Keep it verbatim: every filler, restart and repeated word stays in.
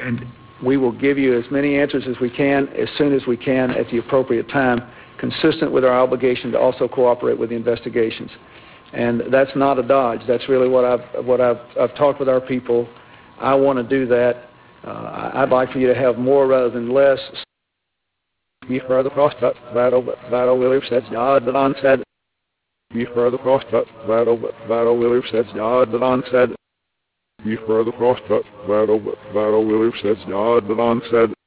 and we will give you as many answers as we can, as soon as we can, at the appropriate time, consistent with our obligation to also cooperate with the investigations. And that's not a dodge. That's really what I've what I've I've talked with our people. I want to do that. Uh, I'd like for you to have more rather than less. You further cross battle battle Williams. That's God that on said. You further cross battle battle Williams. That's God that on said. You further cross battle battle Williams. That's God that on said.